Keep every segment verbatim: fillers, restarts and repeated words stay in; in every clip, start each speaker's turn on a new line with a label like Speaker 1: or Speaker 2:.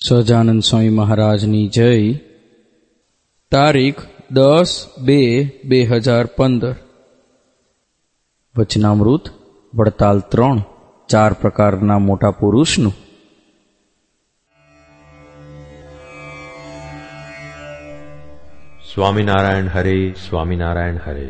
Speaker 1: સહજાનંદ સ્વામી મહારાજની જય. તારીખ દસ બે બે હજાર પંદર. વચનામૃત વડતાલ ત્રણ. ચાર પ્રકારના મોટા પુરુષનું.
Speaker 2: સ્વામિનારાયણ હરે, સ્વામિનારાયણ હરે.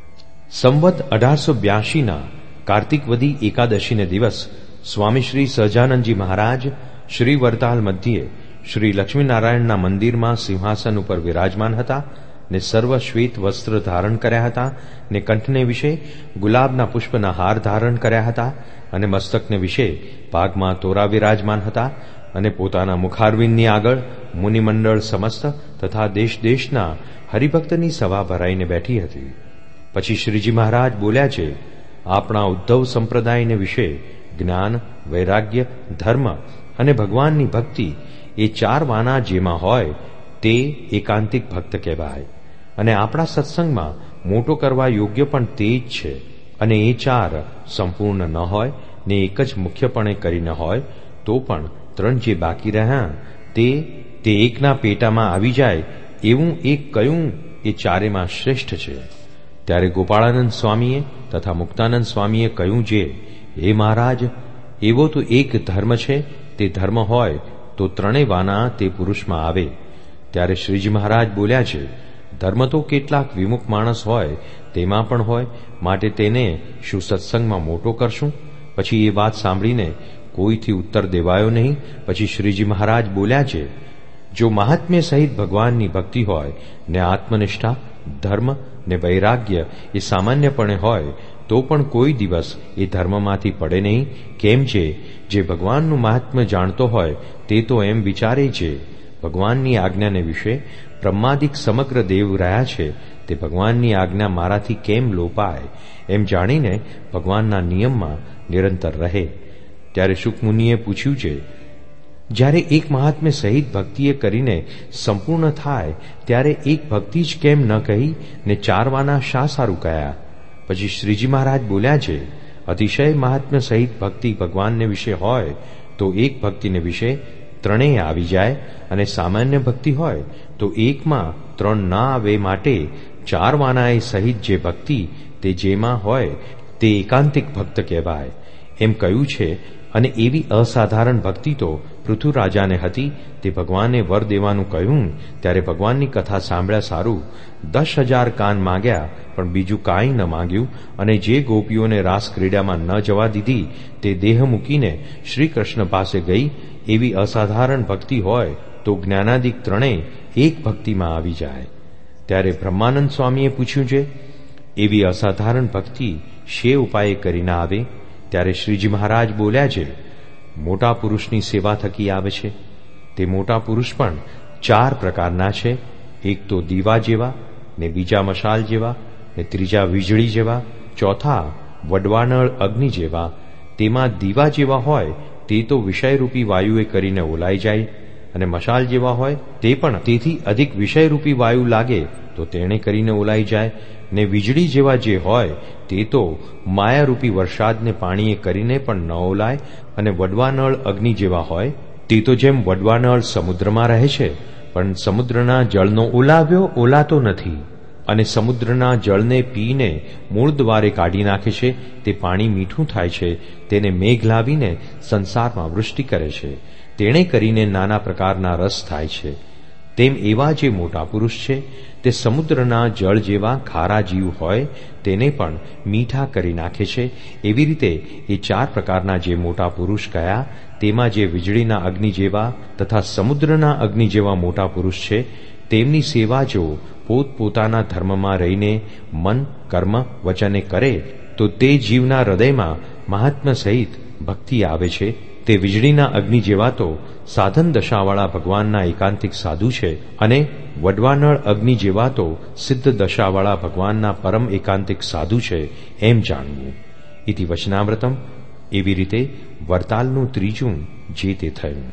Speaker 2: સંવત અઢારસો બ્યાસીના કાર્તિકવદી એકાદશીને દિવસ સ્વામી શ્રી સહજાનંદજી મહારાજ શ્રી વરતાલ મધ્યે શ્રી લક્ષ્મીનારાયણના મંદિરમાં સિંહાસન ઉપર વિરાજમાન હતા ને સર્વ શ્વેત વસ્ત્ર ધારણ કર્યા હતા ને કંઠને વિશે ગુલાબના પુષ્પના હાર ધારણ કર્યા હતા અને મસ્તકને વિશે ભાગમાં તોરા વિરાજમાન હતા અને પોતાના મુખારવિંદની આગળ મુનિમંડળ સમસ્ત તથા દેશ દેશના હરિભક્તની સભા ભરાઈને બેઠી હતી. પછી શ્રીજી મહારાજ બોલ્યા છે, આપણા ઉદ્ધવ સંપ્રદાયને વિશે જ્ઞાન, વૈરાગ્ય, ધર્મ અને ભગવાનની ભક્તિ એ ચાર વાના જેમાં હોય તે એકાંતિક ભક્ત કહેવાય. અને આપણા સત્સંગમાં મોટો કરવા યોગ્ય પણ તે જ છે. અને એ ચાર સંપૂર્ણ ન હોય ને એક જ મુખ્યપણે કરી ન હોય તો પણ ત્રણ જે બાકી રહ્યા તે તે એકના પેટામાં આવી જાય એવું એક કયું એ ચારેમાં શ્રેષ્ઠ છે. ત્યારે ગોપાળાનંદ સ્વામીએ તથા મુક્તાનંદ સ્વામીએ કહ્યું, જે હે મહારાજ, એવો તો એક ધર્મ છે, તે ધર્મ હોય તો ત્રણેય વાના તે પુરુષમાં આવે. ત્યારે શ્રીજી મહારાજ બોલ્યા છે, ધર્મ તો કેટલાક વિમુખ માણસ હોય તેમાં પણ હોય, માટે તેને શું સત્સંગમાં મોટો કરશું? પછી એ વાત સાંભળીને કોઈથી ઉત્તર દેવાયો નહીં. પછી શ્રીજી મહારાજ બોલ્યા છે, જો મહાત્મ્ય સહિત ભગવાનની ભક્તિ હોય ને આત્મનિષ્ઠા, ધર્મ ને વૈરાગ્ય એ સામાન્યપણે હોય તો પણ કોઈ દિવસ એ ધર્મમાંથી પડે નહીં. કેમ છે, જે ભગવાનનું મહાત્મ્ય જાણતો હોય તે તો એમ વિચારે છે, ભગવાનની આજ્ઞાને વિશે બ્રહ્માદિક સમગ્ર દેવ રહ્યા છે, તે ભગવાનની આજ્ઞા મારાથી કેમ લોપાય એમ જાણીને ભગવાનના નિયમમાં નિરંતર રહે. ત્યારે શુકમુનિએ પૂછ્યું છે, જ્યારે એક મહાત્મ્ય સહિત ભક્તિએ કરીને સંપૂર્ણ થાય ત્યારે એક ભક્તિ જ કેમ ન કહી ને ચારવાના શા સારું કયા? પછી શ્રીજી મહારાજ બોલ્યા છે, અતિશય મહાત્મ્ય સહિત ભક્તિ ભગવાનને વિશે હોય તો એક ભક્તિને વિશે ત્રણેય આવી જાય, અને સામાન્ય ભક્તિ હોય તો એકમાં ત્રણ ના આવે, માટે ચાર વાનાએ સહિત જે ભક્તિ તે જેમાં હોય તે એકાંતિક ભક્ત કહેવાય એમ કહ્યું છે. અને એવી અસાધારણ ભક્તિ તો પૃથુરાજાને હતી. તે ભગવાને વર દેવાનું કહ્યું ત્યારે ભગવાનની કથા સાંભળ્યા સારું દસ હજાર કાન માંગ્યા પણ બીજું કાંઈ ન માંગ્યું. અને જે ગોપીઓને રાસ ક્રીડામાં ન જવા દીધી તે દેહ મૂકીને શ્રી કૃષ્ણ પાસે ગઈ. એવી અસાધારણ ભક્તિ હોય તો જ્ઞાનાદિક ત્રણેય એક ભક્તિમાં આવી જાય. ત્યારે બ્રહ્માનંદ સ્વામીએ પૂછ્યું છે, એવી અસાધારણ ભક્તિ શે ઉપાયે કરી ના આવે? ત્યારે શ્રીજી મહારાજ બોલ્યા છે, મોટા પુરુષની સેવા થકી આવે છે. તે મોટા પુરુષ પણ ચાર પ્રકારના છે. એક તો દીવા જેવા, ને બીજા મશાલ જેવા, ને ત્રીજા વીજળી જેવા, ચોથા વડવાનળ અગ્નિ જેવા. તેમાં દીવા જેવા હોય તે તો વિષયરૂપી વાયુએ કરીને ઓલાઈ જાય, અને મશાલ જેવા હોય તે પણ તેથી અધિક વિષયરૂપી વાયુ લાગે તો તેણે કરીને ઓલાઈ જાય. ને વીજળી જેવા જે હોય તે તો માયારૂપી વરસાદને પાણીએ કરીને પણ ન ઓલાય. અને વડવાનળ અગ્નિ જેવા હોય તે તો જેમ વડવાનળ સમુદ્રમાં રહે છે પણ સમુદ્રના જળનો ઓલાવ્યો ઓલાતો નથી, અને સમુદ્રના જળને પીને મૂળ દ્વારે કાઢી નાખે છે. તે પાણી મીઠું થાય છે, તેને મેઘ લાવીને સંસારમાં વૃષ્ટિ કરે છે. તેણે કરીને નાના પ્રકારના રસ થાય છે. તેમ એવા જે મોટા પુરુષ છે તે સમુદ્રના જળ જેવા ખારા જીવ હોય તેને પણ મીઠા કરી નાખે છે. એવી રીતે એ ચાર પ્રકારના જે મોટા પુરુષ કયા તેમાં જે વીજળીના અગ્નિ જેવા તથા સમુદ્રના અગ્નિ જેવા મોટા પુરુષ છે તેમની સેવા જો પોતપોતાના ધર્મમાં રહીને મન, કર્મ, વચને કરે તો તે જીવના હૃદયમાં મહાત્મ્ય સહિત ભક્તિ આવે છે. તે વીજળીના અગ્નિ જેવા તો સાધન દશાવાળા ભગવાનના એકાંતિક સાધુ છે, અને વડવાનળ અગ્નિ જેવા તો સિદ્ધ દશાવાળા ભગવાનના પરમ એકાંતિક સાધુ છે એમ જાણવું. ઇતિ વચનામૃતમ. એવી રીતે વરતાલનું ત્રીજું જે તે થયું.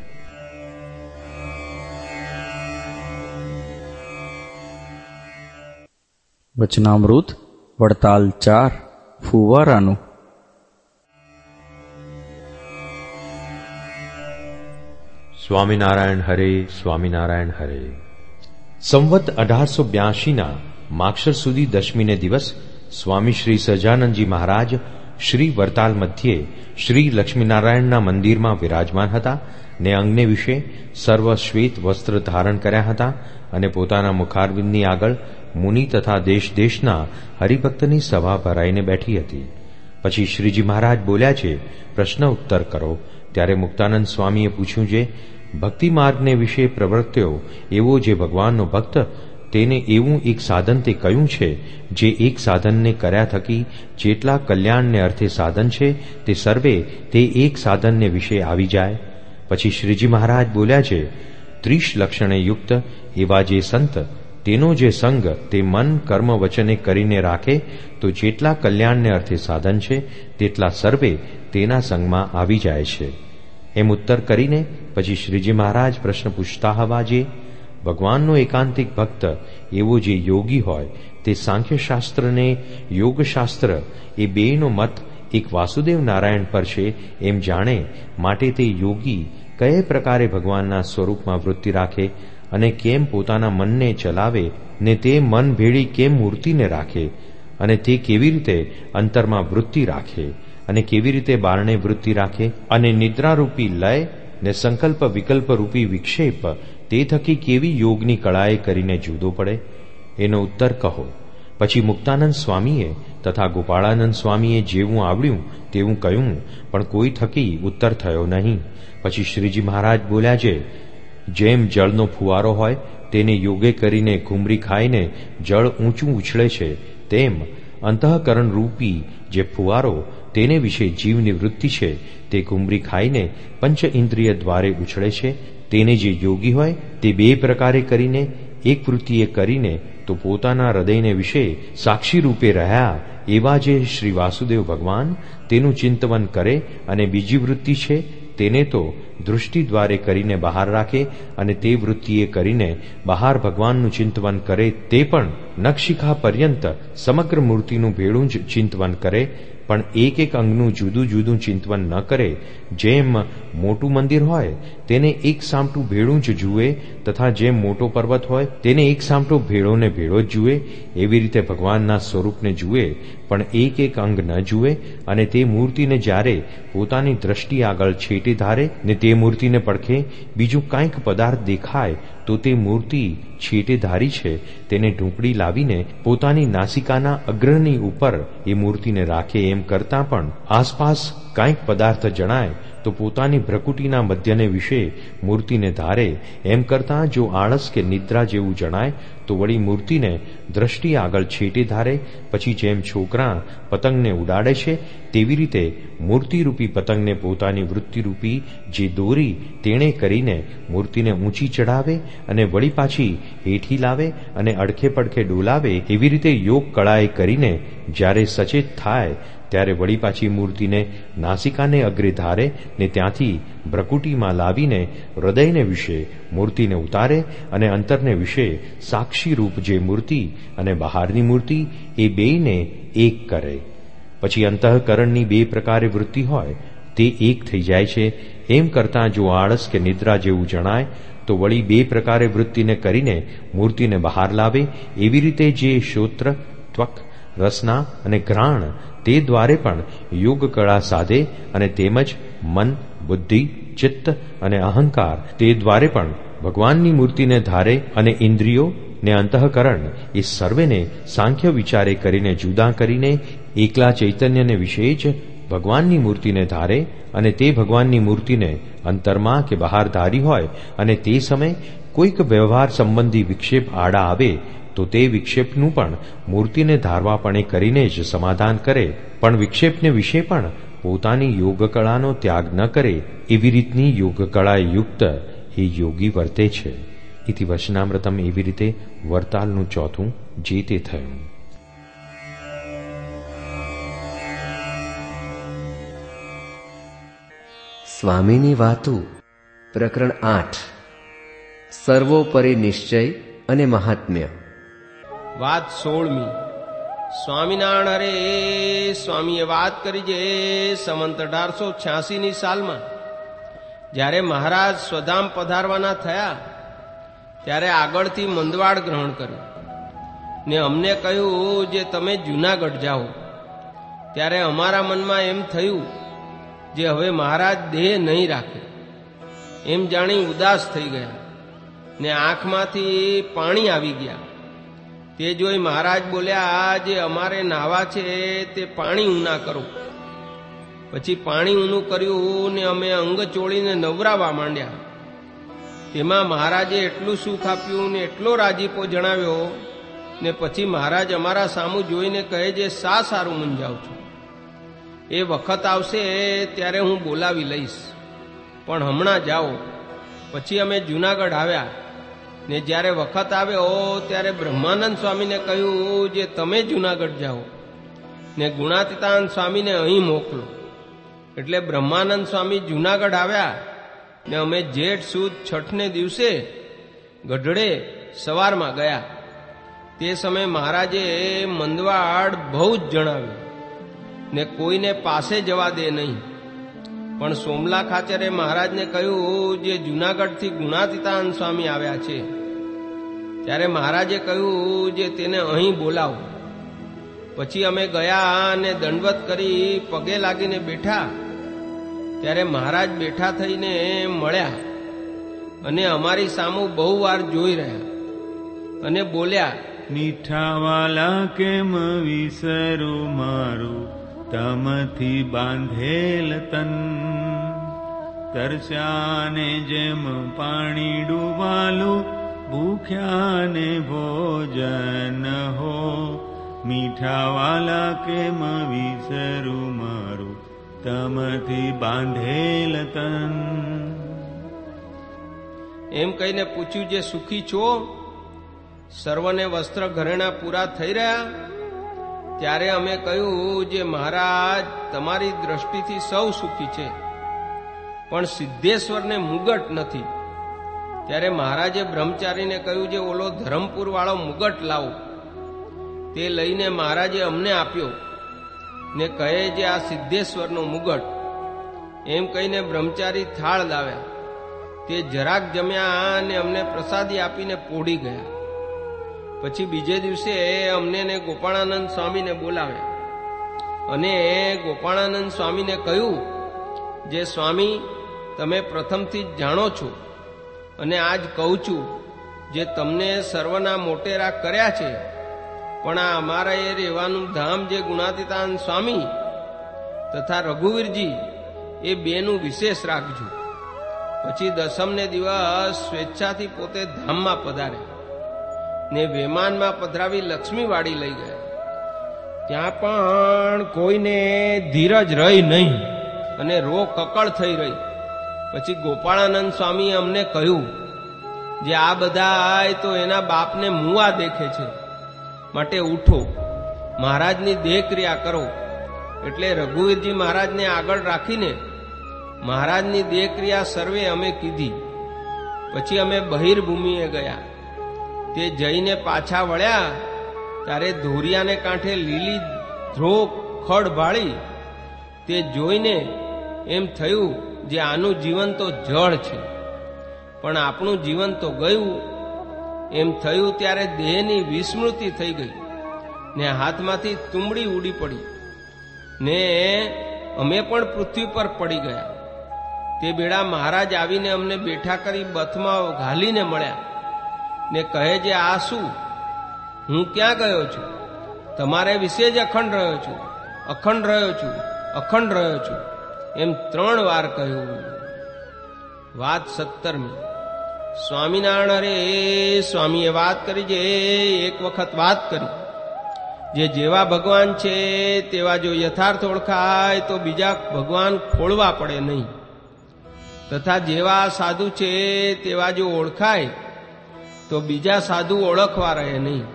Speaker 1: વચનામૃત વડતાલ ચાર. ફુવારાનું.
Speaker 2: સ્વામિનારાયણ હરે, સ્વામિનારાયણ હરે. સંવત અઢારસો બ્યાસીના માક્ષર સુધી દશમીને દિવસ સ્વામી શ્રી સહજાનંદજી મહારાજ શ્રી વરતાલ મધ્યે શ્રી લક્ષ્મીનારાયણના મંદિરમાં વિરાજમાન હતા ને અંગને વિશે સર્વ શ્વેત વસ્ત્ર ધારણ કર્યા હતા અને પોતાના મુખારવિંદની આગળ મુનિ તથા દેશ દેશના હરિભક્તની સભા ભરાઈને બેઠી હતી. પછી શ્રીજી મહારાજ બોલ્યા છે, પ્રશ્ન ઉત્તર કરો. ત્યારે મુક્તાનંદ સ્વામીએ પૂછ્યું છે, ભક્તિ માર્ગને વિશે પ્રવર્ત્યો એવો જે ભગવાનનો ભક્ત, તેને એવું એક સાધન તે કયું છે જે એક સાધનને કર્યા થકી જેટલા કલ્યાણને અર્થે સાધન છે તે સર્વે તે એક સાધનને વિશે આવી જાય. પછી શ્રીજી મહારાજ બોલ્યા છે, ત્રીસ લક્ષણે યુક્ત એવા જે સંત, તેનો જે સંગ તે મન કર્મ વચને કરીને રાખે તો જેટલા કલ્યાણને અર્થે સાધન છે તેટલા સર્વે તેના સંગમાં આવી જાય છે. એમ ઉત્તર કરીને પછી શ્રીજી મહારાજ પ્રશ્ન પૂછતા હવા જે ભગવાનનો એકાંતિક ભક્ત એવો જે યોગી હોય તે સાંખ્યશાસ્ત્રને યોગશાસ્ત્ર એ બેયનો મત એક વાસુદેવ નારાયણ પર છે એમ જાણે, માટે તે યોગી કયે પ્રકારે ભગવાનના સ્વરૂપમાં વૃત્તિ રાખે અને કેમ પોતાના મનને ચલાવે ને તે મન ભેળી કેમ મૂર્તિને રાખે અને તે કેવી રીતે અંતરમાં વૃત્તિ રાખે અને કેવી રીતે બારણે વૃત્તિ રાખે અને નિદ્રારૂપી લય ને સંકલ્પ વિકલ્પ રૂપી વિક્ષેપ તે થકી કેવી યોગની કળાએ કરીને જુદો પડે, એનો ઉત્તર કહો. પછી મુક્તાનંદ સ્વામીએ તથા ગોપાળાનંદ સ્વામીએ જેવું આવડ્યું તેવું કહ્યું, પણ કોઈ થકી ઉત્તર થયો નહીં. પછી શ્રીજી મહારાજ બોલ્યા છે, જેમ જળનો ફુવારો હોય તેને યોગે કરીને ઘૂમરી ખાઈને જળ ઊંચું ઉછળે છે, તેમ અંતઃકરણ રૂપી જે ફુવારો તેને વિશે જીવની વૃત્તિ છે તે ઘૂમરી ખાઈને પંચ ઇન્દ્રિય દ્વારે ઉછળે છે. તેને જે યોગી હોય તે બે પ્રકારે કરીને એક વૃત્તિએ કરીને તો પોતાના હૃદયને વિશે સાક્ષી રૂપે રહ્યા એવા જે શ્રી વાસુદેવ ભગવાન તેનું ચિંતવન કરે અને બીજી વૃત્તિ છે તેને તો દૃષ્ટિ દ્વારે કરીને બહાર રાખે અને તે વૃત્તિએ કરીને બહાર ભગવાનનું ચિંતવન કરે, તે પણ નખશિખા પર્યંત સમગ્ર મૂર્તિનું ભેળું જ ચિંતવન કરે, પણ એક એક અંગનું જુદું જુદું ચિંતવન ન કરે. જેમ મોટું મંદિર હોય તેને એક સામટું ભેળું જ જુએ તથા જેમ મોટો પર્વત હોય તેને એક સામટો ભેળો ને ભેળો જ જુએ, એવી રીતે ભગવાનના સ્વરૂપને જુએ પણ એક એક અંગ ન જુએ. અને તે મૂર્તિને જ્યારે પોતાની દ્રષ્ટિ આગળ છેટે ધારે ને તે મૂર્તિને પડખે બીજું કાંઈક પદાર્થ દેખાય તો તે મૂર્તિ છેટે ધારી છે તેને ઢૂંકડી લાવીને પોતાની નાસિકાના અગ્રની ઉપર એ મૂર્તિને રાખે. એમ કરતા પણ આસપાસ કાંઈક પદાર્થ જણાય તો પોતાની ભ્રકુટીના મધ્યને વિશે મૂર્તિને ધારે. એમ કરતા જો આળસ કે નિદ્રા જેવું જણાય તો વળી મૂર્તિને દ્રષ્ટિ આગળ છેટે ધારે. પછી જેમ છોકરા પતંગને ઉડાડે છે તેવી રીતે મૂર્તિરૂપી પતંગને પોતાની વૃત્તિરૂપી જે દોરી તેણે કરીને મૂર્તિને ઊંચી ચડાવે અને વળી પાછી હેઠી લાવે અને અડખે પડખે ડોલાવે. એવી રીતે યોગ કળાએ કરીને જ્યારે સચેત થાય ત્યારે વળી પાછી મૂર્તિને નાસિકાને અગ્રે ધારે ને ત્યાંથી ભ્રકુટીમાં લાવીને હૃદયને વિશે મૂર્તિને ઉતારે અને અંતરને વિશે સાક્ષી રૂપ જે મૂર્તિ અને બહારની મૂર્તિ એ બેયને એક કરે. પછી અંતઃકરણની બે પ્રકારે વૃત્તિ હોય તે એક થઈ જાય છે. એમ કરતા જો આળસ કે નિદ્રા જેવું જણાય તો વળી બે પ્રકારે વૃત્તિને કરીને મૂર્તિને બહાર લાવે. એવી રીતે જે શ્રોત્ર, ત્વક, રસના અને ઘ્રાણ તે દ્વારે પણ યોગ કળા સાધે અને તેમજ મન, બુદ્ધિ, ચિત્ત અને અહંકાર તે દ્વારે પણ ભગવાનની મૂર્તિને ધારે અને ઇન્દ્રિયો ને અંતઃકરણ એ સર્વેને સાંખ્ય વિચારે કરીને જુદા કરીને એકલા ચૈતન્યને વિશે જ ભગવાનની મૂર્તિને ધારે અને તે ભગવાનની મૂર્તિને અંતરમાં કે બહાર ધારી હોય અને તે સમયે કોઈક વ્યવહાર સંબંધી વિક્ષેપ આડા આવે તો તે વિક્ષેપનું પણ મૂર્તિને ધારવાપણે કરીને જ સમાધાન કરે, પણ વિક્ષેપને વિશે પણ પોતાની યોગકળાનો ત્યાગ ન કરે. એવી રીતની યોગકળા યુક્ત એ યોગી વર્તે છે. ઇતિ વચનામૃતમ. એવી રીતે વરતાલનું ચોથું જે તે થયું.
Speaker 3: સ્વામીની વાતો પ્રકરણ આઠ. સર્વોપરી નિશ્ચય અને મહાત્મ્ય.
Speaker 4: વાત સોળમી. સ્વામિનારાયણ હરે સ્વામીએ વાત કરી જે સંવંત અઢારસો છ્યાસી ની સાલમાં જ્યારે મહારાજ સ્વધામ પધારવાના થયા ત્યારે આગળથી મંદવાડ ગ્રહણ કર્યું ને અમને કહ્યું જે તમે જૂનાગઢ જાઓ. ત્યારે અમારા મનમાં એમ થયું જે હવે મહારાજ દેહ નહીં રાખે એમ જાણી ઉદાસ થઈ ગયા ને આંખમાંથી પાણી આવી ગયા. તે જોઈ મહારાજ બોલ્યા, જે અમારે નાવા છે તે પાણી ઊના કરો. પછી પાણી ઊનું કર્યું ને અમે અંગ ચોળીને નવરાવા માંડ્યા. તેમાં મહારાજે એટલું સુખ આપ્યું ને એટલો રાજીપો જણાવ્યો ને પછી મહારાજ અમારા સામું જોઈને કહે, જે સા સારું મૂંઝાવ છું. એ વખત આવશે ત્યારે હું બોલાવી લઈશ, પણ હમણાં જાઓ. પછી અમે જૂનાગઢ આવ્યા ને જ્યારે વખત આવ્યો ત્યારે બ્રહ્માનંદ સ્વામીને કહ્યું, જે તમે જૂનાગઢ જાઓ ને ગુણાતીતાનંદ સ્વામીને અહીં મોકલો. એટલે બ્રહ્માનંદ સ્વામી જૂનાગઢ આવ્યા ને અમે જેઠ સુદ છઠને દિવસે ગઢડે સવારમાં ગયા. તે સમયે મહારાજે મંદવાડ બહુ જ જણાવ્યું ને કોઈને પાસે જવા દે નહીં. પણ સોમલા ખાચરે મહારાજને કહ્યું, જે જૂનાગઢથી ગુણાતીતાનંદ સ્વામી આવ્યા છે. ત્યારે મહારાજે કહ્યું, જે તેને અહીં બોલાવો. પછી અમે ગયા અને દંડવત કરી પગે લાગીને બેઠા. ત્યારે મહારાજ બેઠા થઈને મળ્યા અને અમારી સામું બહુ વાર જોઈ રહ્યા અને બોલ્યા,
Speaker 5: મીઠાવાલા કેમ વિસરું મારું તમથી બાંધેલ તન. તરસ્યાને જેમ પાણી ડૂબાલું ભૂખ્યાને ભોજન હો. મીઠાવાલા કેમ વિસરું મારું તમથી બાંધેલ તન.
Speaker 4: એમ કહીને પૂછ્યું, જે સુખી છો? સર્વને વસ્ત્ર ઘરેણા પૂરા થઈ રહ્યા? ત્યારે અમે કહ્યું, જે મહારાજ તમારી દ્રષ્ટિથી સૌ સુખી છે, પણ સિદ્ધેશ્વરને મુગટ નથી. ત્યારે મહારાજે બ્રહ્મચારીને કહ્યું, જે ઓલો ધરમપુર વાળો મુગટ લાવો. તે લઈને મહારાજે અમને આપ્યો ને કહે, જે આ સિદ્ધેશ્વરનો મુગટ. એમ કહીને બ્રહ્મચારી થાળ લાવ્યા. તે જરાક જમ્યા અને અમને પ્રસાદી આપીને પોઢી ગયા. પછી બીજે દિવસે અમને ને ગોપાળાનંદ સ્વામીને બોલાવ્યા અને ગોપાળાનંદ સ્વામીને કહ્યું, જે સ્વામી તમે પ્રથમથી જ જાણો છો અને આજ કહું છું, જે તમને સર્વના મોટેરા કર્યા છે, પણ આ અમારા એ રહેવાનું ધામ જે ગુણાતીતાનંદ સ્વામી તથા રઘુવીરજી એ બેનું વિશેષ રાખજો. પછી દસમને દિવસ સ્વેચ્છાથી પોતે ધામમાં પધાર્યા ને વિમાનમાં પધરાવી લક્ષ્મીવાડી લઈ ગયા. ત્યાં પણ કોઈને ધીરજ રહી નહીં અને રો કકળ થઈ રહી. પછી ગોપાળાનંદ સ્વામીએ અમને કહ્યું, જે આ બધા તો એના બાપને મુવા દેખે છે, માટે ઉઠો, મહારાજની દેહક્રિયા કરો. એટલે રઘુવીરજી મહારાજને આગળ રાખીને મહારાજની દેહક્રિયા સર્વે અમે કીધી. પછી અમે બહિર્ભૂમિએ ગયા. તે જઈને પાછા વળ્યા ત્યારે ધોરિયાને કાંઠે લીલી ધ્રો ખડ ભાળી. તે જોઈને એમ થયું, જે આનું જીવન તો જળ છે, પણ આપણું જીવન તો ગયું. એમ થયું ત્યારે દેહની વિસ્મૃતિ થઈ ગઈ ને હાથમાંથી તુંબડી ઉડી પડી ને અમે પણ પૃથ્વી પર પડી ગયા. તે બેડા મહારાજ આવીને અમને બેઠા કરી બથમાં ઘાલીને મળ્યા ને કહે, જે આ શું? હું ક્યાં ગયો છું? તમારે વિશે જ અખંડ રહ્યો છું, અખંડ રહ્યો છું, અખંડ રહ્યો છું, એમ ત્રણ વાર કહ્યું. વાત સત્તરમી. સ્વામિનારાયણ હરે સ્વામીએ વાત કરી, જે એક વખત વાત કરી, જે જેવા ભગવાન છે તેવા જો યથાર્થ ઓળખાય તો બીજા ભગવાન ખોળવા પડે નહીં. તથા જેવા સાધુ છે તેવા જો ઓળખાય તો બીજા સાધુ ઓળખવા રહે નહીં.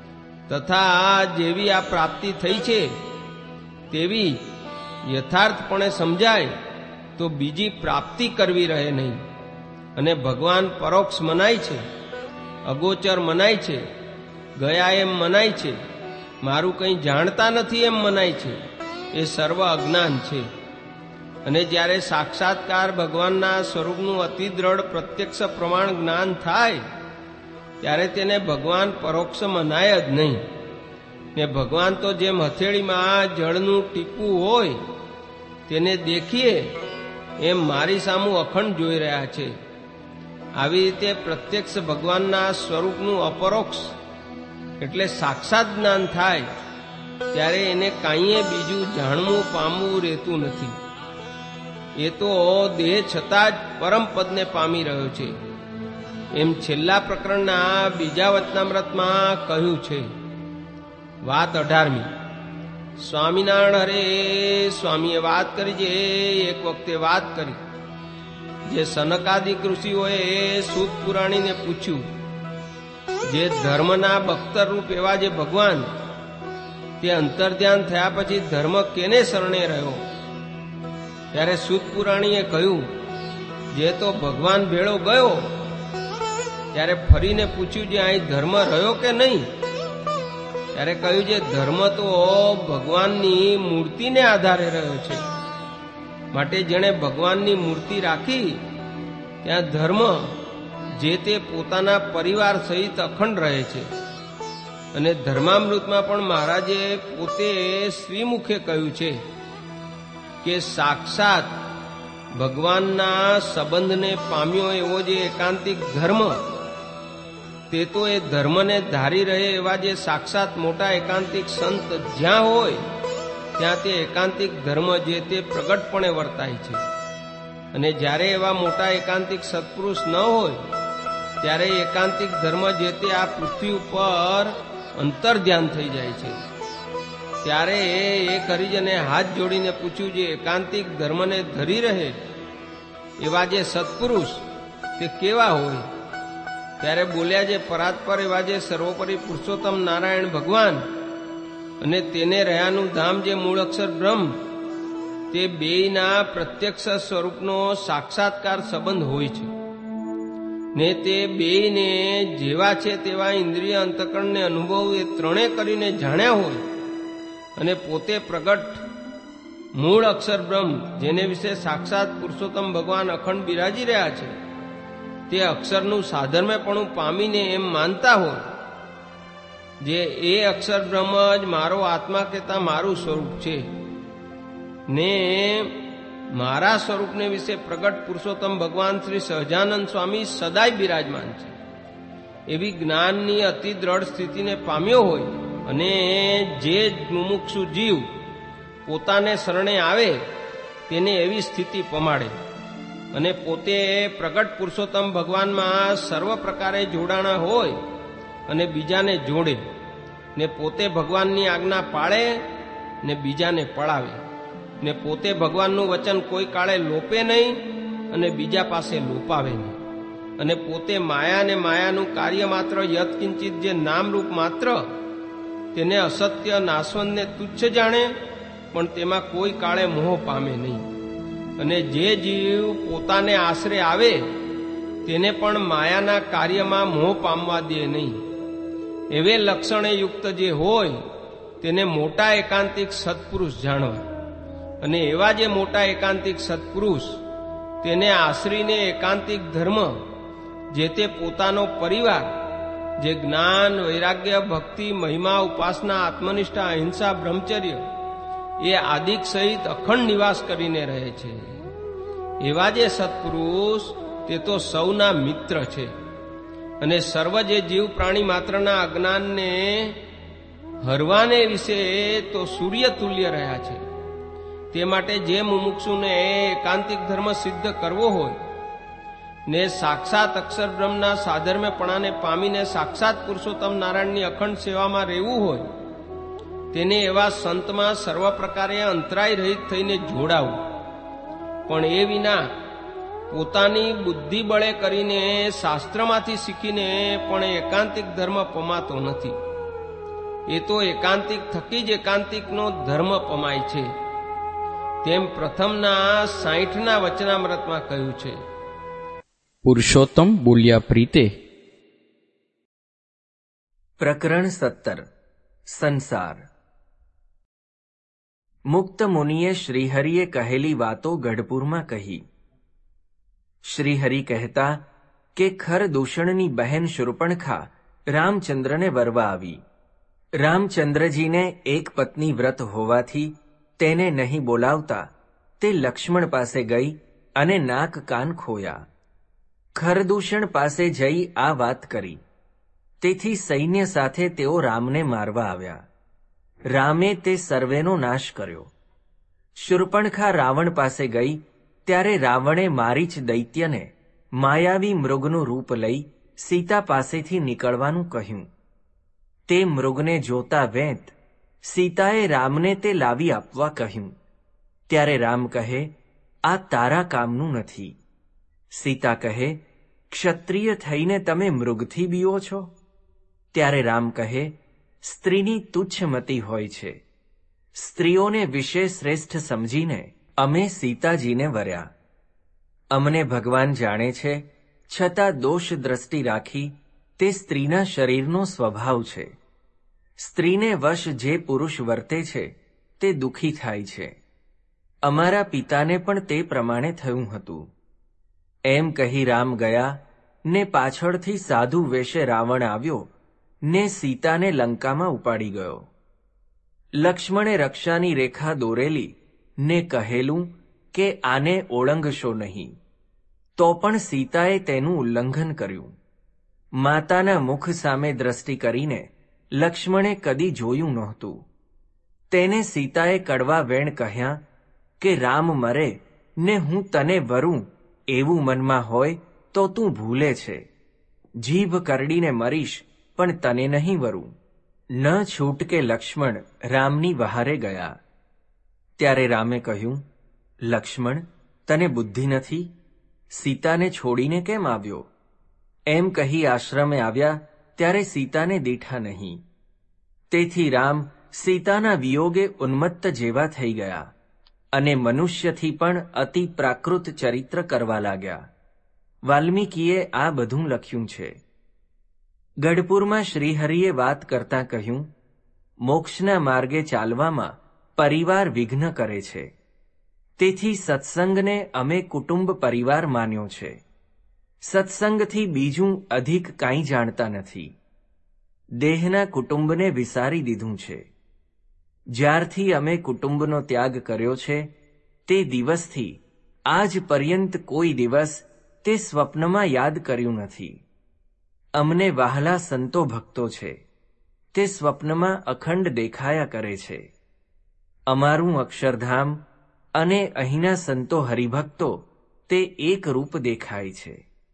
Speaker 4: તથા જેવી આ પ્રાપ્તિ થઈ છે તેવી યથાર્થપણે સમજાય તો બીજી પ્રાપ્તિ કરવી રહે નહીં. અને ભગવાન પરોક્ષ મનાય છે, અગોચર મનાય છે, ગયા એમ મનાય છે, મારું કંઈ જાણતા નથી એમ મનાય છે, એ સર્વ અજ્ઞાન છે. અને જ્યારે સાક્ષાત્કાર ભગવાનના સ્વરૂપનું અતિ દ્રઢ પ્રત્યક્ષ પ્રમાણ જ્ઞાન થાય ત્યારે તેને ભગવાન પરોક્ષ મનાય જ નહીં. ને ભગવાન તો જેમ હથેળીમાં જળનું ટીપું હોય તેને દેખીએ એમ મારી સામું અખંડ જોઈ રહ્યા છે. આવી રીતે પ્રત્યક્ષ ભગવાનના સ્વરૂપનું અપરોક્ષ એટલે સાક્ષાત જ્ઞાન થાય ત્યારે એને કાંઈએ બીજું જાણવું પામવું રહેતું નથી. એ તો દેહ છતાં જ પરમપદને પામી રહ્યો છે. એમ છેલ્લા પ્રકરણના બીજા વચનામૃતમાં કહ્યું છે. વાત અઢારમી. સ્વામિનારાયણ હરે સ્વામીએ વાત કરી જે એક વખતે વાત કરી જે સનકાદિક ઋષિઓએ સૂત પુરાણીને પૂછ્યું, જે ધર્મના બખ્તર રૂપ એવા જે ભગવાન તે અંતર્ધ્યાન થયા પછી ધર્મ કેને શરણે રહ્યો? ત્યારે સૂત પુરાણીએ કહ્યું, જે તો ભગવાન ભેળો ગયો. ત્યારે ફરીને પૂછ્યું, જે અહીં ધર્મ રહ્યો કે નહીં? ત્યારે કહ્યું, જે ધર્મ તો ભગવાનની મૂર્તિને આધારે રહ્યો છે. માટે જેણે ભગવાનની મૂર્તિ રાખી ત્યાં ધર્મ જે તે પોતાના પરિવાર સહિત અખંડ રહે છે. અને ધર્મામૃતમાં પણ મહારાજે પોતે શ્રીમુખે કહ્યું છે કે સાક્ષાત ભગવાનના સંબંધને પામ્યો એવો જે એકાંતિક ધર્મ તે તો એ ધર્મને ધારી રહે એવા જે સાક્ષાત મોટા એકાંતિક સંત જ્યાં હોય ત્યાં તે એકાંતિક ધર્મ જે તે પ્રગટપણે વર્તાય છે. અને જ્યારે એવા મોટા એકાંતિક સત્પુરુષ ન હોય ત્યારે એકાંતિક ધર્મ જે તે આ પૃથ્વી ઉપર અંતર્ધ્યાન થઈ જાય છે. ત્યારે એક હરિજને હાથ જોડીને પૂછ્યું, જે એકાંતિક ધર્મને ધરી રહે એવા જે સત્પુરુષ તે કેવા હોય? ત્યારે બોલ્યા, જે પરાત્પર એવા જે સર્વોપરી પુરુષોત્તમ નારાયણ ભગવાન અને તેને રહ્યાનું ધામ જે મૂળ અક્ષર બ્રહ્મ તે બેયના પ્રત્યક્ષ સ્વરૂપનો સાક્ષાત્કાર સંબંધ હોય છે. ને તે બેયને જેવા છે તેવા ઇન્દ્રિય અંતકરણને અનુભવ એ ત્રણે કરીને જાણ્યા હોય અને પોતે પ્રગટ મૂળ અક્ષર બ્રહ્મ જેને વિશે સાક્ષાત પુરુષોત્તમ ભગવાન અખંડ બિરાજી રહ્યા છે તે અક્ષરનું સાધર્મ્યપણું પામીને એમ માનતા હોય, જે એ અક્ષર બ્રહ્મ જ મારો આત્મા કહેતા મારું સ્વરૂપ છે ને મારા સ્વરૂપને વિશે પ્રગટ પુરુષોત્તમ ભગવાન શ્રી સહજાનંદ સ્વામી સદાય બિરાજમાન છે. એવી જ્ઞાનની અતિ દ્રઢ સ્થિતિને પામ્યો હોય અને જે મુમુક્ષુ જીવ પોતાને શરણે આવે તેને એવી સ્થિતિ પમાડે અને પોતે પ્રગટ પુરુષોત્તમ ભગવાનમાં સર્વ પ્રકારે જોડાણા હોય અને બીજાને જોડે ને પોતે ભગવાનની આજ્ઞા પાળે ને બીજાને પળાવે ને પોતે ભગવાનનું વચન કોઈ કાળે લોપે નહીં અને બીજા પાસે લોપાવે નહીં અને પોતે માયા ને માયાનું કાર્ય માત્ર યત્કિંચિત જે નામરૂપ માત્ર તેને અસત્ય નાશવંતને તુચ્છ જાણે પણ તેમાં કોઈ કાળે મોહ પામે નહીં અને જે જીવ પોતાને આશરે આવે તેને પણ માયાના કાર્યમાં મોહ પામવા દે નહીં. એવે લક્ષણે યુક્ત જે હોય તેને મોટા એકાંતિક સત્પુરુષ જાણવા અને એવા જે મોટા એકાંતિક સત્પુરુષ તેને આશ્રીને એકાંતિક ધર્મ જે તે પોતાનો પરિવાર જે જ્ઞાન વૈરાગ્ય ભક્તિ મહિમા ઉપાસના આત્મનિષ્ઠા અહિંસા બ્રહ્મચર્ય એ આદિક સહિત અખંડ નિવાસ કરીને રહે છે. એવા જે સત્પુરુષ તે તો સૌના મિત્ર છે અને સર્વ જે જીવ પ્રાણી માત્રના અજ્ઞાનને હરવાને વિશે તો સૂર્ય તુલ્ય રહ્યા છે. તે માટે જે મુમુક્ષુને એકાંતિક ધર્મ સિદ્ધ કરવો હોય ને સાક્ષાત અક્ષર બ્રહ્મના સાધર્મ્યપણાને પામીને સાક્ષાત પુરુષોત્તમ નારાયણની અખંડ સેવામાં રહેવું હોય તેને એવા સંતમાં સર્વ પ્રકારે અંતરાય રહિત થઈને જોડાવું. પણ એ વિના પોતાની બુદ્ધિ બળે કરીને શાસ્ત્રમાંથી શીખીને પણ એકાંતિક ધર્મ પમાતો નથી. એ તો એકાંતિક થકી જ એકાંતિકનો ધર્મ પમાય છે. તેમ પ્રથમના સાઠના વચનામૃતમાં કહ્યું છે.
Speaker 1: પુરુષોત્તમ બોલ્યા પ્રીતે.
Speaker 3: પ્રકરણ સત્તર. સંસાર.
Speaker 6: મુક્ત મુનિએ શ્રીહરિએ કહેલી વાતો ગઢપુરમાં કહી. શ્રીહરિ કહેતા કે ખરદૂષણની બહેન શૂર્પણખા રામચંદ્રને વરવા આવી. રામચંદ્રજીને એક પત્ની વ્રત હોવાથી તેને નહીં બોલાવતા તે લક્ષ્મણ પાસે ગઈ અને નાક કાન ખોયા. ખરદૂષણ પાસે જઈ આ વાત કરી. તેથી સૈન્ય સાથે તેઓ રામને મારવા આવ્યા. રામે તે સર્વેનો નાશ કર્યો. શૂર્પણખા રાવણ પાસે ગઈ ત્યારે રાવણે મારીચ દૈત્યને માયાવી મૃગનું રૂપ લઈ સીતા પાસેથી નીકળવાનું કહ્યું. તે મૃગને જોતા વેંત સીતાએ રામને તે લાવી આપવા કહ્યું. ત્યારે રામ કહે, આ તારા કામનું નથી. સીતા કહે, ક્ષત્રિય થઈને તમે મૃગથી બીઓ છો? ત્યારે રામ કહે, સ્ત્રીની તુચ્છ મતિ હોય છે. સ્ત્રીઓને વિશે શ્રેષ્ઠ સમજીને અમે સીતાજીને વર્યા. અમને ભગવાન જાણે છે, છતાં દોષ દ્રષ્ટિ રાખી તે સ્ત્રીના શરીરનો સ્વભાવ છે. સ્ત્રીને વશ જે પુરુષ વર્તે છે તે દુઃખી થાય છે. અમારા પિતાને પણ તે પ્રમાણે થયું હતું. એમ કહી રામ ગયા ને પાછળથી સાધુ વેશે રાવણ આવ્યો ને સીતાને લંકામાં ઉપાડી ગયો. લક્ષ્મણે રક્ષાની રેખા દોરેલી ને કહેલું કે આને ઓળંગશો નહીં, તો પણ સીતાએ તેનું ઉલ્લંઘન કર્યું. માતાના મુખ સામે દ્રષ્ટિ કરીને લક્ષ્મણે કદી જોયું નહોતું. તેને સીતાએ કડવા વેણ કહ્યા કે રામ મરે ને હું તને વરું એવું મનમાં હોય તો તું ભૂલે છે. જીભ કરડીને મરીશ પણ તને નહીં વરું. ન છૂટકે લક્ષ્મણ રામની વહારે ગયા. ત્યારે રામે કહ્યું, લક્ષ્મણ, તને બુદ્ધિ નથી? સીતાને છોડીને કેમ આવ્યો? એમ કહી આશ્રમે આવ્યા ત્યારે સીતાને દીઠા નહીં. તેથી રામ સીતાના વિયોગે ઉન્મત્ત જેવા થઈ ગયા અને મનુષ્યથી પણ અતિ પ્રાકૃત ચરિત્ર કરવા લાગ્યા. વાલ્મીકીએ આ બધું લખ્યું છે. ગઢપુરમાં શ્રીહરિએ વાત કરતા કહ્યું, મોક્ષના માર્ગે ચાલવામાં પરિવાર વિઘ્ન કરે છે. તેથી સત્સંગને અમે કુટુંબ પરિવાર માન્યો છે. સત્સંગથી બીજું અધિક કાંઈ જાણતા નથી. દેહના કુટુંબને વિસારી દીધું છે. જ્યારથી અમે કુટુંબનો ત્યાગ કર્યો છે તે દિવસથી આજ પર્યંત કોઈ દિવસ તે સ્વપ્નમાં યાદ કર્યું નથી. અમને વહાલા સંતો ભક્તો છે, તે સ્વપ્નમાં અખંડ દેખાયા કરે છે. અમારું અક્ષરધામ અને અહીંના સંતો હરિભક્તો તે એક રૂપ દેખાય છે.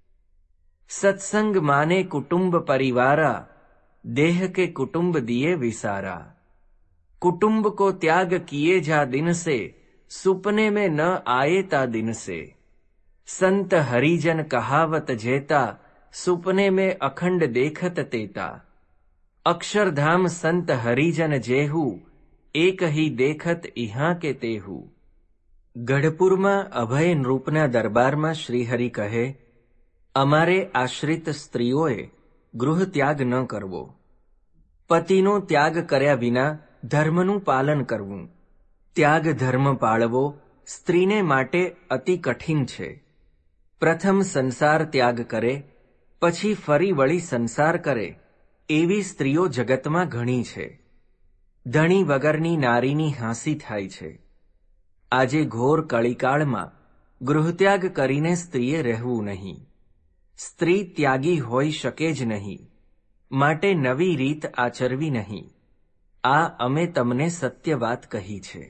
Speaker 6: સત્સંગ માને કુટુંબ પરિવારા, देह के कुटुंब दिए विसारा. कुटुंब को त्याग किए जा दिन से, सुपने में न आए ता दिन से. संत हरिजन कहावत जेता, सुपने में अखंड देखत तेता. अक्षरधाम संत हरिजन जेहू, एक ही देखत इहाँ के तेहू. ગઢપુરમાં અભય નૃપના દરબારમાં શ્રીહરિ કહે, અમારે આશ્રિત સ્ત્રીઓએ ગૃહ ત્યાગ ન કરવો. પતિનો ત્યાગ કર્યા વિના ધર્મનું પાલન કરવું. ત્યાગ ધર્મ પાળવો સ્ત્રીને માટે અતિ કઠિન છે. પ્રથમ સંસાર ત્યાગ કરે, પછી ફરી વળી સંસાર કરે એવી સ્ત્રીઓ જગતમાં ઘણી છે. ધણી વગરની નારીની હાંસી થાય છે. આજે ઘોર કળીકાળમાં ગૃહત્યાગ કરીને સ્ત્રીએ રહેવું નહીં. સ્ત્રી ત્યાગી હોઈ શકે જ નહીં, માટે નવી રીત આચરવી નહીં. આ અમે તમને સત્ય વાત કહી છે.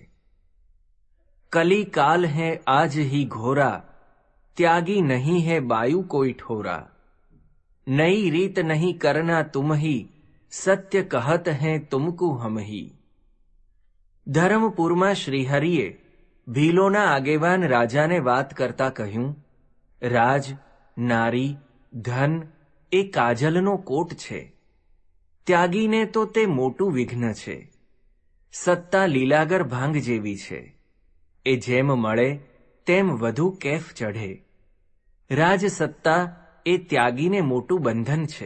Speaker 6: કલી કાલ હૈ આજ હી ઘોરા, ત્યાગી નહીં હૈ બાયુ કોઈ ઠોરા. નઈ રીત નહીં કરના તુમ હી, સત્ય કહત હૈ તુમકુ હમ હી. ધરમપુરમાં શ્રીહરિએ ભીલોના આગેવાન રાજાને વાત કરતા કહ્યું, રાજ, નારી, ધન એ કાજલનો કોટ છે. ત્યાગીને તો તે મોટું વિઘ્ન છે. સત્તા લીલાગર ભાંગ જેવી છે, એ જેમ મળે તેમ વધુ કેફ ચઢે. રાજસત્તા એ ત્યાગીને મોટું બંધન છે.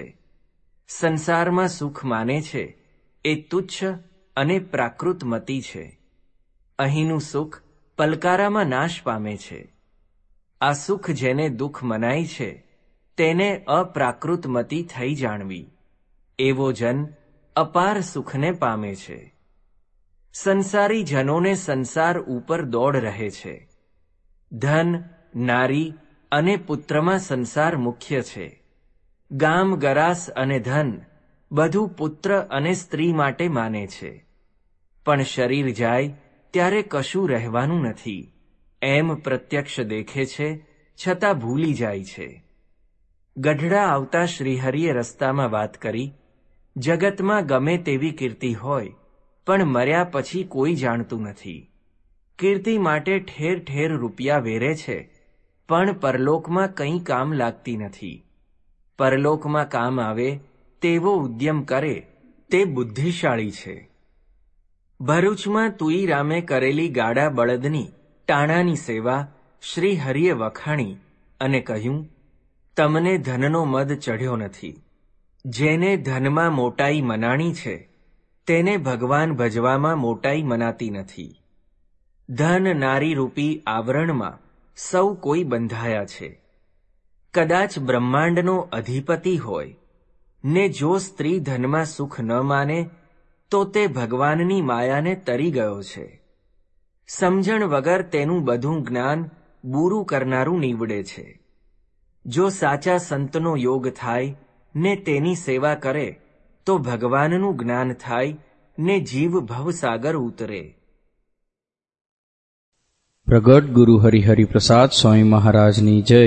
Speaker 6: સંસારમાં સુખ માને છે એ તુચ્છ અને પ્રાકૃત મતિ છે. અહીંનું સુખ પલકારામાં નાશ પામે છે. આ સુખ જેને દુઃખ મનાય છે તેને અપ્રાકૃતમતી થઈ જાણવી. એવો જન અપાર સુખને પામે છે. સંસારી જનોને સંસાર ઉપર દોડ રહે છે. ધન, નારી અને પુત્રમાં સંસાર મુખ્ય છે. ગામ, ગરાસ અને ધન બધું પુત્ર અને સ્ત્રી માટે માને છે. પણ શરીર જાય ત્યારે કશું રહેવાનું નથી એમ પ્રત્યક્ષ દેખે છે, છતાં ભૂલી જાય છે. ગઢડા આવતા શ્રીહરિએ રસ્તામાં વાત કરી, જગતમાં ગમે તેવી કીર્તિ હોય પણ મર્યા પછી કોઈ જાણતું નથી. કીર્તિ માટે ઠેર ઠેર રૂપિયા વેરે છે, પણ પરલોકમાં કંઈ કામ લાગતી નથી. પરલોકમાં કામ આવે તેવો ઉદ્યમ કરે તે બુદ્ધિશાળી છે. ભરૂચમાં તુઈરામે કરેલી ગાડા બળદની ટાણાની સેવા શ્રી હરિએ વખાણી અને કહ્યું, તમને ધનનો મદ ચઢ્યો નથી. જેને ધનમાં મોટાઈ મનાણી છે તેને ભગવાન ભજવામાં મોટાઈ મનાતી નથી. ધન નારી રૂપી આવરણમાં સૌ કોઈ બંધાયા છે. કદાચ બ્રહ્માંડનો અધિપતિ હોય ને જો સ્ત્રી ધનમાં સુખ ન માને તો તે ભગવાનની માયાને તરી ગયો છે. સમજણ વગર તેનું બધું જ્ઞાન બૂરું કરનારું નીવડે છે. જો સાચા સંતનો યોગ થાય ને તેની સેવા કરે તો ભગવાનનું જ્ઞાન થાય ને જીવ ભવસાગર ઉતરે.
Speaker 1: પ્રગટ ગુરુ હરિહરિ પ્રસાદ સ્વામી મહારાજની જય.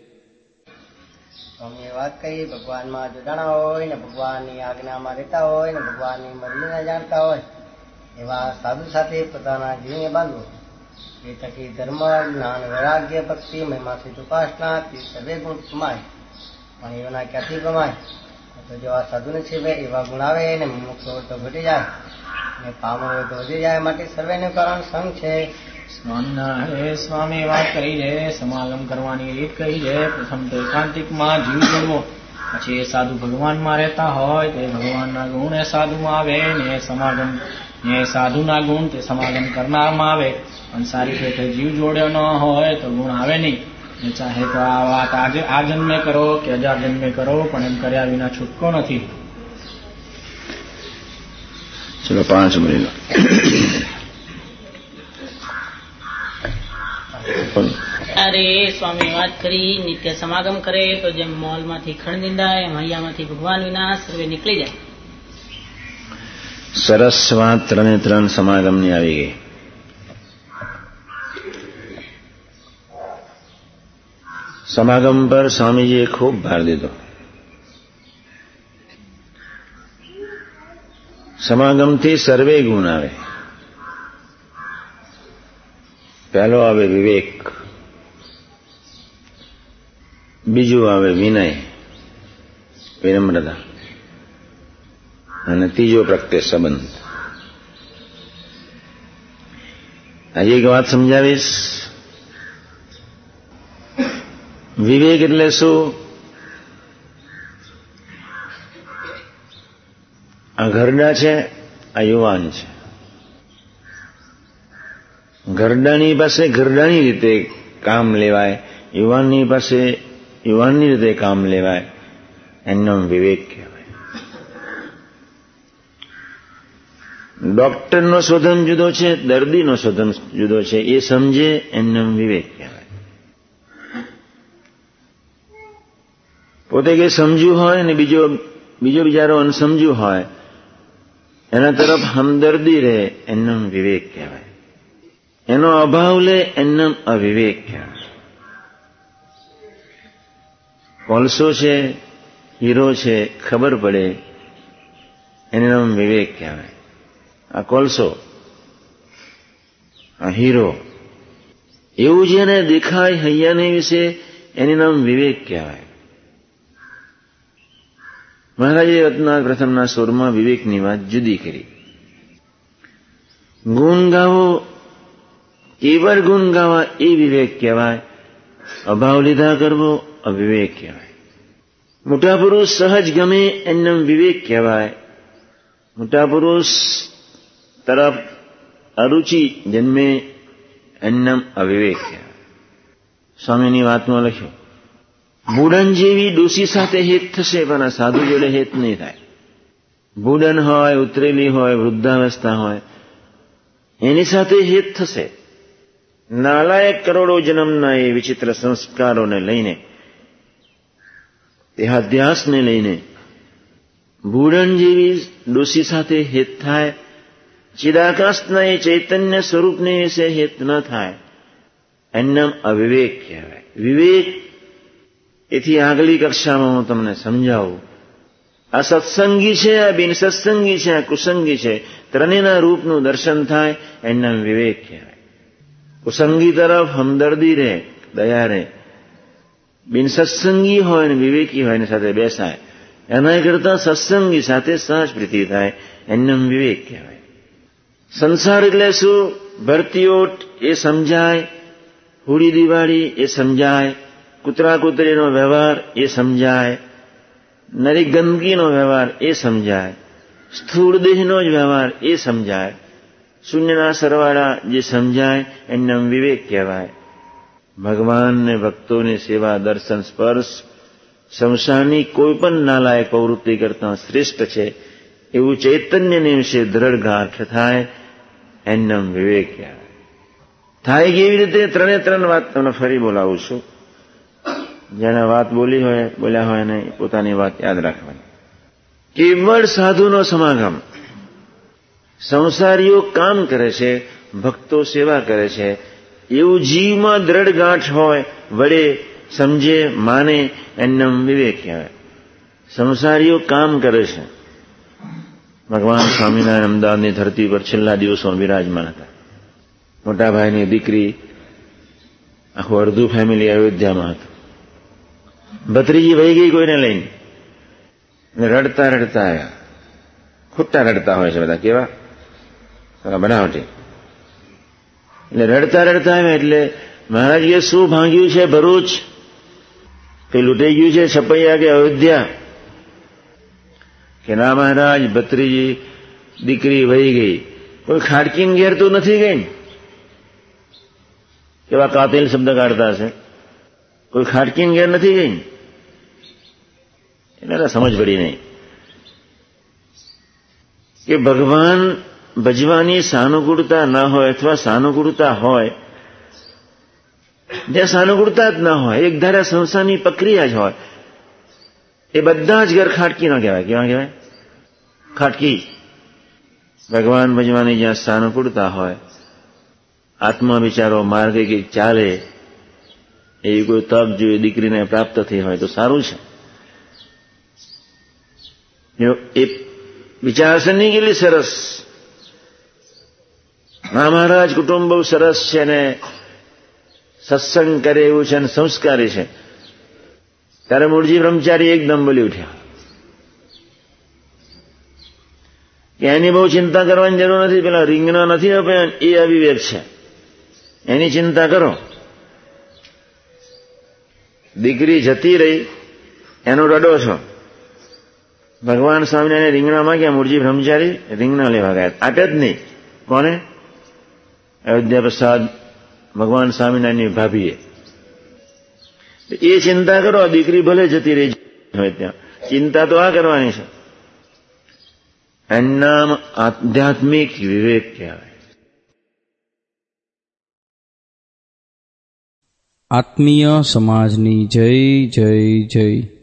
Speaker 7: સ્વામીએ વાત કરી, ભગવાનમાં જોડાણા હોય ને ભગવાનની આજ્ઞામાં રહેતા હોય ને ભગવાનની મરજીને જાણતા હોય એવા સાધુ સાથે પોતાના જીવને બાંધવો. એ થકી ધર્મ, જ્ઞાન, વૈરાગ્ય, ભક્તિ, મહિમાથી ઉપાસના સર્વે ગુણ કમાય. પણ એના ક્યાંથી કમાય? તો જો આ સાધુને છે એવા ગુણ આવે ને મુક્ત હોય તો ઘટી જાય ને પામો હોય તો વધી જાય. માટે સર્વેનું કારણ સંગ છે.
Speaker 8: સ્વામિનારાયણ સ્વામી વાત કરી છે, સમાગમ કરવાની રીત કહી છે. પ્રથમ તો એકાંતિકમાં જીવ જોડવો, પછી એ સાધુ ભગવાનમાં રહેતા હોય તે ભગવાનના ગુણ એ સાધુમાં આવે ને સમાગમ ને સાધુના ગુણ તે સમાગમ કરનારમાં આવે. પણ સારી રીતે જીવ જોડ્યો ન હોય તો ગુણ આવે નહીં. ને ચાહે તો આ વાત આજે આ જન્મે કરો કે હજાર જન્મે કરો પણ એમ કર્યા વિના છૂટકો નથી.
Speaker 9: ચલો પાંચ મિનિટ.
Speaker 10: અરે સ્વામી વાત કરી, નિત્ય સમાગમ કરે તો જેમ મોલમાંથી ખંડ નિંદાય એમ હૈયામાંથી ભગવાન વિના સર્વે નીકળી જાય.
Speaker 9: સરસ વાત ત્રણે ત્રણ સમાગમની આવી ગઈ. સમાગમ પર સ્વામીજીએ ખૂબ ભાર દીધો. સમાગમથી સર્વે ગુણ આવે. પહેલો આવે વિવેક, બીજું આવે વિનય, વિનમ્રતા, અને ત્રીજો પ્રત્યે સંબંધ. આજે એક વાત સમજાવીશ. વિવેક એટલે શું? આ ઘરડા છે, આ યુવાન છે. ઘરડાની પાસે ઘરડાની રીતે કામ લેવાય, યુવાનની પાસે યુવાનની રીતે કામ લેવાય. એનો વિવેક કહેવાય. ડોક્ટરનો શોધન જુદો છે, દર્દીનો શોધન જુદો છે. એ સમજે એનો વિવેક કહેવાય. પોતે કે સમજ્યું હોય ને બીજો બીજો બિચારો અનસમજ્યું હોય એના તરફ હમદર્દી રહે એનો વિવેક કહેવાય. એનો અભાવ લે એનો અવિવેક કહેવાય. કોલસો છે, હીરો છે, ખબર પડે એને નામ વિવેક કહેવાય. આ કોલસો, આ હીરો, એવું જેને દેખાય હૈયાને વિશે એનું નામ વિવેક કહેવાય. મહારાજે રત્ના પ્રથમના સ્વરમાં વિવેકની વાત જુદી કરી. ગુણ ગાવો, કેવળ ગુણ ગાવા એ વિવેક કહેવાય. અભાવ લીધા કરવો અવિવેક કહેવાય. મોટા પુરુષ સહજ ગમે એનો વિવેક કહેવાય. મોટા પુરુષ તરફ અરુચિ જન્મે એનું અવિવેક કહેવાય. સ્વામીની વાતમાં લખ્યું, બુડન જેવી ડોસી સાથે હેત થશે પણ આ સાધુ જોડે હેત નહીં થાય. બુડન હોય, ઉતરેલી હોય, વૃદ્ધાવસ્થા હોય, એની સાથે હેત થશે. નાલાયક કરોડો જન્મના એ વિચિત્ર સંસ્કારોને લઈને, દેહાધ્યાસને લઈને બુડન જેવી ડોસી સાથે હેત થાય, ચિદાકાશના એ ચૈતન્ય સ્વરૂપને વિશે હેત ન થાય, એનું અવિવેક કહેવાય. વિવેક એથી આગલી કક્ષામાં હું તમને સમજાવું. આ સત્સંગી છે, આ બિન સત્સંગી છે, આ કુસંગી છે, ત્રણેયના રૂપનું દર્શન થાય, એનું વિવેક કહેવાય. કુસંગી તરફ હમદર્દી રહે, દયા રહે. બિન સત્સંગી હોય ને વિવેકી હોય એની સાથે બેસાય, એના કરતા સત્સંગી સાથે સહજ પ્રીતિ થાય, એનું વિવેક કહેવાય. સંસાર એટલે શું? ભરતીઓટ એ સમજાય, હોળી દિવાળી એ સમજાય, કૂતરા કૂતરીનો વ્યવહાર એ સમજાય, નરી ગંદકીનો વ્યવહાર એ સમજાય, સ્થૂળ દેહનો જ વ્યવહાર એ સમજાય, શૂન્યના સરવાળા જે સમજાય એનું વિવેક કહેવાય. ભગવાનને ભક્તોની સેવા, દર્શન, સ્પર્શ સંસારની કોઈ પણ નાલાયક પ્રવૃત્તિ કરતાં શ્રેષ્ઠ છે એવું ચૈતન્યને વિશે દ્રઢ ગાંઠ થાય, એનું વિવેક કહેવાય. થાય કેવી રીતે? ત્રણે ત્રણ વાત તમને ફરી બોલાવું છું. જેને વાત બોલી હોય, બોલ્યા હોય ને પોતાની વાત યાદ રાખવાની. કેવળ સાધુનો સમાગમ. સંસારીઓ કામ કરે છે, ભક્તો સેવા કરે છે, એવું જીવમાં દ્રઢ ગાંઠ હોય, વડે સમજે, માને, એનું વિવેક કહેવાય. સંસારીઓ કામ કરે છે. ભગવાન સ્વામિનારાયણ અમદાવાદની ધરતી પર છેલ્લા દિવસોમાં વિરાજમાન હતા. મોટા ભાઈની દીકરી, આખું અડધું ફેમિલી અયોધ્યામાં હતું. ભત્રીજી વહી ગઈ કોઈને લઈને, રડતા રડતા આવ્યા. ખોટા રડતા હોય છે બધા, કેવા બનાવટી. એટલે રડતા રડતા આવ્યા એટલે મહારાજ કે શું ભાંગ્યું છે ભરૂચ? કઈ લૂંટાઈ ગયું છે છપૈયા કે અયોધ્યા? કે ના મહારાજ, ભત્રીજી દીકરી વહી ગઈ. કોઈ ખાડકીન ઘેર તો નથી ગઈ ને? કેવા કાતિલ શબ્દ કાઢતા છે. કોઈ ખાડકીન ઘેર નથી ગઈ ને? એટલે સમજ પડી નહીં કે ભગવાન ભજવાની સાનુકૂળતા ના હોય, અથવા સાનુકૂળતા હોય, જ્યાં સાનુકૂળતા જ ના હોય, એક ધારા સંસારની પ્રક્રિયા જ હોય, એ બધા જ ઘર ખાટકી ના કહેવાય. કેવા કહેવાય? ખાટકી. ભગવાન ભજવાની જ્યાં સાનુકૂળતા હોય, આત્મા વિચારો માર્ગે કંઈક ચાલે, એવી કોઈ તક જો દીકરીને પ્રાપ્ત થઈ હોય તો સારું છે. એ વિચારસરણી કેટલી સરસ. ના મહારાજ, કુટુંબ બહુ સરસ છે ને સત્સંગ કરે એવું છે ને સંસ્કારી છે. ત્યારે મૂળજી બ્રહ્મચારી એકદમ બોલી ઉઠ્યા કે એની બહુ ચિંતા કરવાની જરૂર નથી, પેલા રીંગણા નથી આપ્યા એ અવિવેક છે, એની ચિંતા કરો. દીકરી જતી રહી એનો રડો છો. ભગવાન સ્વામિનારાયણ રીંગણા માંગ્યા, મૂળજી બ્રહ્મચારી રીંગણા લેવા ગયા. આપે જ નહીં. કોને? અયોધ્યા પ્રસાદ ભગવાન સ્વામિનારાયણની ભાભીએ. એ ચિંતા કરો, દીકરી ભલે જતી રહી હોય ત્યાં, ચિંતા તો આ કરવાની છે. એનું નામ આધ્યાત્મિક વિવેક કહેવાય.
Speaker 1: આત્મીય સમાજની જય જય જય.